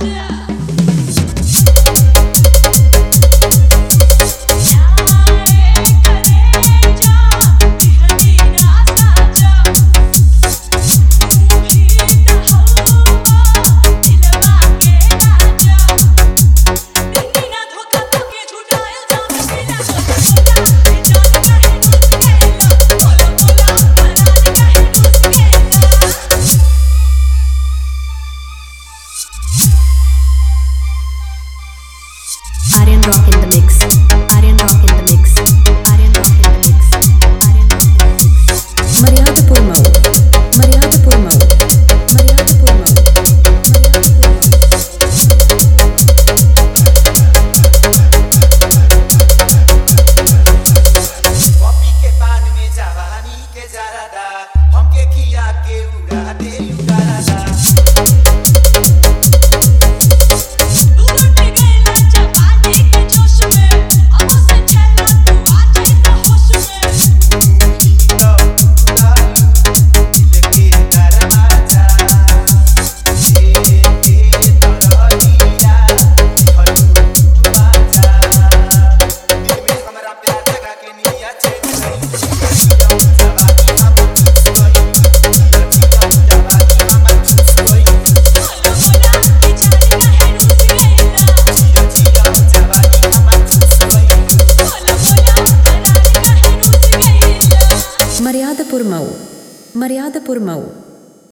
Aryan Rock in the mix. Aryan Rock in the mix. Aryan Rock in the mix. Aryan Rock in the mix. Maryadapur Mau. Maryadapur Mau. Maryadapur Mau. Copy के पान में जवानी के जरादा हमके खिया के उड़ा दे उड़ादा Maryadapur Mau. Maryadapur Mau.